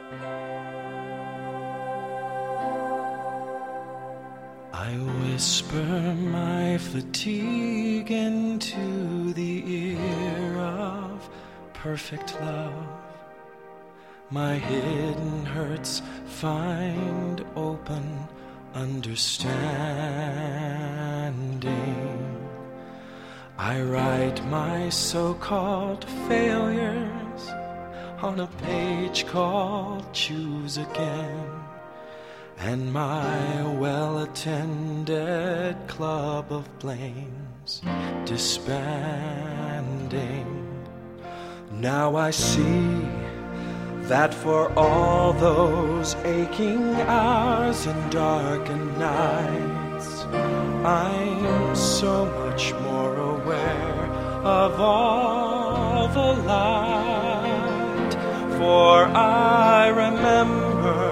I whisper my fatigue into the ear of perfect love. My hidden hurts find open understanding. I write my so-called failures on a page called Choose Again, and my well-attended club of blames disbanding. Now I see that for all those aching hours and darkened nights, I'm so much more aware of all the light. For I remember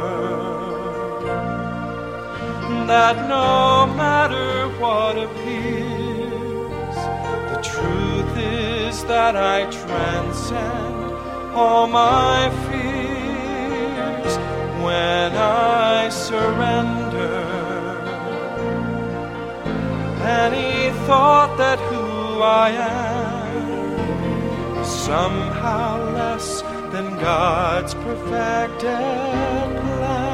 that no matter what appears, the truth is that I transcend all my fears when I surrender any thought that who I am is somehow less than God's perfected plan.